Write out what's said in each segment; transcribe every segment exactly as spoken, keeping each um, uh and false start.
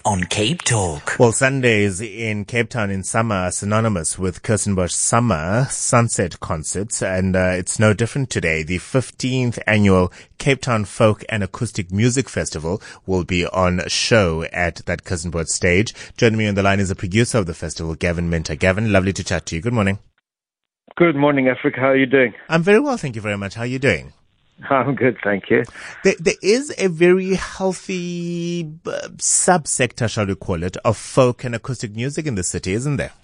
on Cape Talk. Well, Sundays in Cape Town in summer are synonymous with Kirstenbosch Summer Sunset Concerts, and uh, it's no different today. The fifteenth annual Cape Town Folk and Acoustic Music Festival will be on show at that Kirstenbosch stage. Joining me on the line is the producer of the festival, Gavin Minter. Gavin, lovely to chat to you. Good morning. Good morning, Africa. How are you doing? I'm very well, thank you very much. How are you doing? I'm good, thank you. There, there is a very healthy uh, subsector, shall we call it, of folk and acoustic music in the city, isn't there?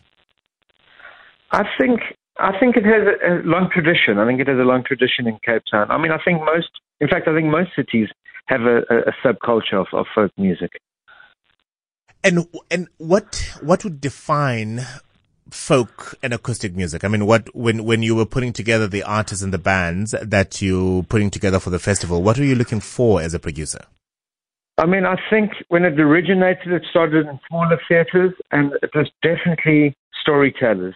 I think I think it has a, a long tradition. I think it has a long tradition in Cape Town. I mean, I think most, in fact, I think most cities have a, a, a subculture of, of folk music. And and what what would define folk and acoustic music? I mean, what when when you were putting together the artists and the bands that you putting together for the festival, what were you looking for as a producer? I mean, I think when it originated, it started in smaller theatres, and it was definitely storytellers.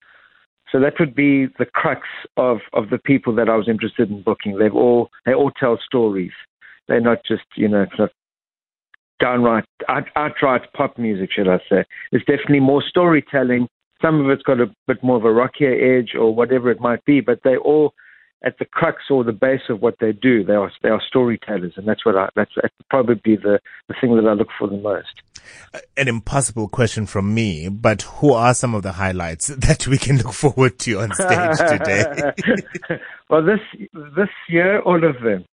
So that would be the crux of, of the people that I was interested in booking. They've all they all tell stories. They're not just, you know, kind of downright out, outright pop music, should I say? It's definitely more storytelling. Some of it's got a bit more of a rockier edge or whatever it might be, but they all, at the crux or the base of what they do, they are they are storytellers, and that's what I that's, that's probably the, the thing that I look for the most. An impossible question from me, but who are some of the highlights that we can look forward to on stage today? Well, this this year, all of them.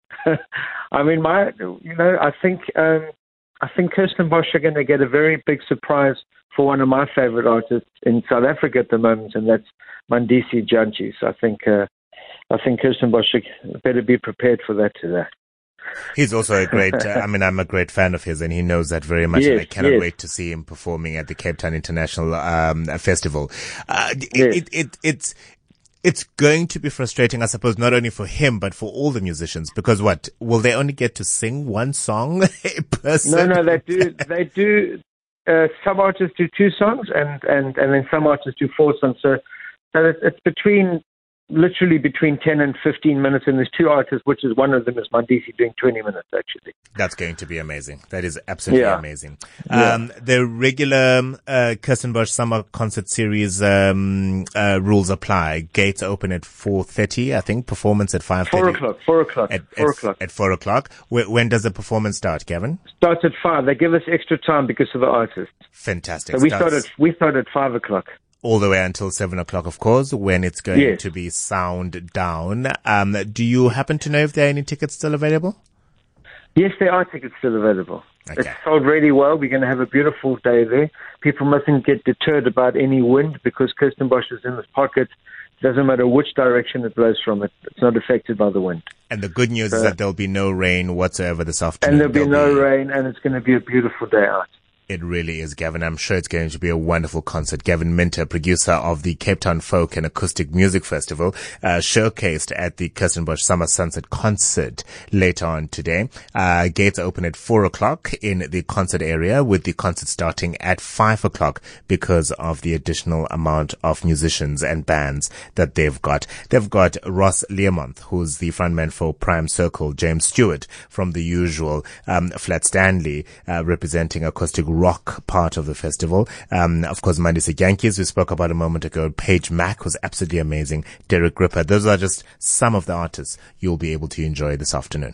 I mean, my you know, I think um, I think Kirstenbosch are going to get a very big surprise for one of my favorite artists in South Africa at the moment, and that's Mandisi Jantjies. So I think uh, I think Kirstenbosch better be prepared for that today. He's also a great, uh, I mean, I'm a great fan of his, and he knows that very much, yes, and I cannot yes. wait to see him performing at the Cape Town International um, Festival. Uh, yes. it, it, it's It's going to be frustrating, I suppose, not only for him, but for all the musicians, because what, will they only get to sing one song a person? No, no, they do, they do, uh, some artists do two songs, and, and, and then some artists do four songs, so, so it's, it's between, literally between ten and fifteen minutes, and there's two artists, which is one of them is Mandisi doing twenty minutes, actually. That's going to be amazing. That is absolutely yeah. amazing. Yeah. Um, the regular uh, Kirstenbosch Summer Concert Series um, uh, rules apply. Gates open at four thirty, I think. Performance at five thirty. Four o'clock. Four o'clock. At, four at, o'clock. At four o'clock. When does the performance start, Gavin? Starts at five. They give us extra time because of the artists. Fantastic. So we Starts started. We started at five o'clock. all the way until seven o'clock, of course, when it's going yes. to be sound down. Um, do you happen to know if there are any tickets still available? Yes, there are tickets still available. Okay. It's sold really well. We're going to have a beautiful day there. People mustn't get deterred about any wind because Kirstenbosch is in this pocket. It doesn't matter which direction it blows from. It, it's not affected by the wind. And the good news so, is that there'll be no rain whatsoever this afternoon. And there'll be there'll no be... rain, and it's going to be a beautiful day out. It really is, Gavin. I'm sure it's going to be a wonderful concert. Gavin Minter, producer of the Cape Town Folk and Acoustic Music Festival, uh, showcased at the Kirstenbosch Summer Sunset Concert later on today. Uh, gates open at four o'clock in the concert area, with the concert starting at five o'clock because of the additional amount of musicians and bands that they've got. They've got Ross Learmonth, who's the frontman for Prime Circle, James Stewart from The Usual, um, Flat Stanley, uh, representing acoustic rock part of the festival. Um, of course, Mandisi Jantjies, we spoke about a moment ago. Paige Mack was absolutely amazing. Derek Gripper. Those are just some of the artists you'll be able to enjoy this afternoon.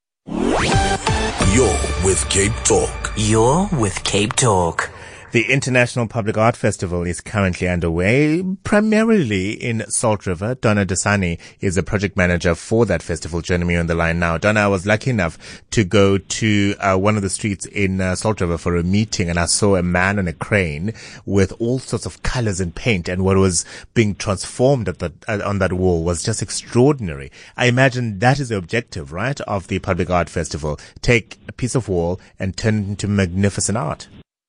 You're with Cape Talk. You're with Cape Talk. The International Public Art Festival is currently underway, primarily in Salt River. Donna Desani is the project manager for that festival, joining me on the line now. Donna, I was lucky enough to go to uh, one of the streets in uh, Salt River for a meeting, and I saw a man on a crane with all sorts of colors and paint, and what was being transformed at the, uh, on that wall was just extraordinary. I imagine that is the objective, right, of the Public Art Festival. Take a piece of wall and turn it into magnificent art.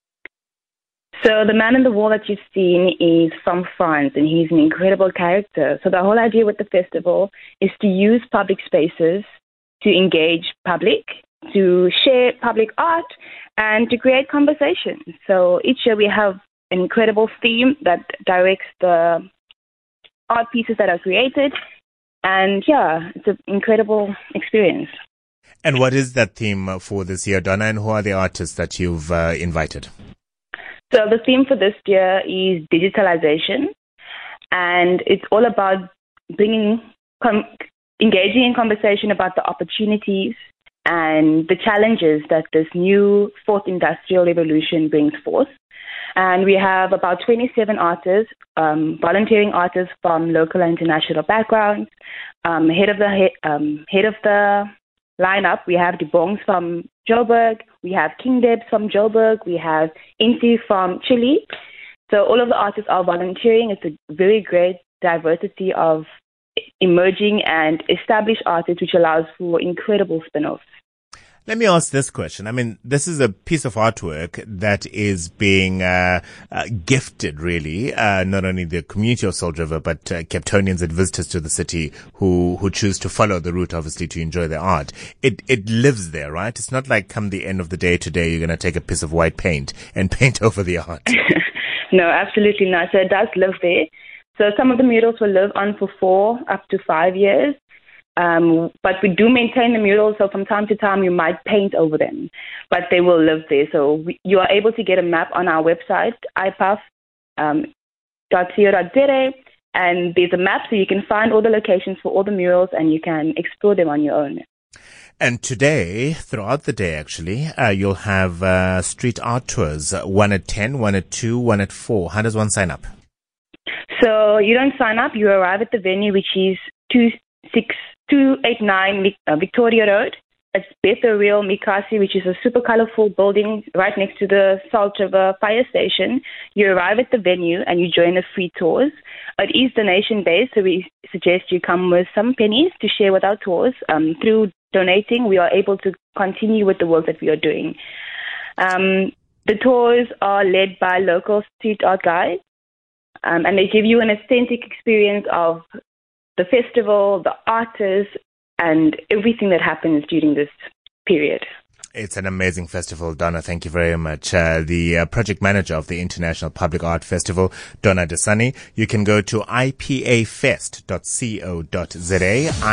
So the man on the wall that you've seen is from France, and he's an incredible character. So the whole idea with the festival is to use public spaces to engage public, to share public art, and to create conversations. So each year we have an incredible theme that directs the art pieces that are created. And yeah, it's an incredible experience. And what is that theme for this year, Donna, and who are the artists that you've uh, invited? So the theme for this year is digitalization, and it's all about bringing, com- engaging in conversation about the opportunities and the challenges that this new fourth industrial revolution brings forth. And we have about twenty-seven artists, um, volunteering artists from local and international backgrounds. Um, head of the he- um, head of the lineup, we have the Bongs from Joburg, we have King Debs from Joburg, we have Inti from Chile. So all of the artists are volunteering. It's a very great diversity of emerging and established artists, which allows for incredible spin-offs. Let me ask this question. I mean, this is a piece of artwork that is being uh, uh, gifted, really, uh, not only the community of Salt River, but uh, Cape Townians and visitors to the city who who choose to follow the route, obviously, to enjoy the art. It it lives there, right? It's not like come the end of the day today, you're going to take a piece of white paint and paint over the art. No, absolutely not. So it does live there. So some of the murals will live on for four up to five years. Um, but we do maintain the murals, so from time to time you might paint over them, but they will live there. So we, you are able to get a map on our website, i p a f dot co dot z a, and there's a map so you can find all the locations for all the murals and you can explore them on your own. And today, throughout the day actually, uh, you'll have uh, street art tours, one at ten, one at two, one at four. How does one sign up? So you don't sign up, you arrive at the venue, which is two six two eight nine uh, Victoria Road. It's Better Real Mikasi, which is a super colorful building right next to the Salt River Fire Station. You arrive at the venue and you join the free tours. It is donation-based, so we suggest you come with some pennies to share with our tours. Um, through donating, we are able to continue with the work that we are doing. Um, the tours are led by local street art guides, um, and they give you an authentic experience of the festival, the artists, and everything that happens during this period. It's an amazing festival, Donna. Thank you very much. Uh, the uh, project manager of the International Public Art Festival, Donna Desani. You can go to i p a fest dot co dot z a.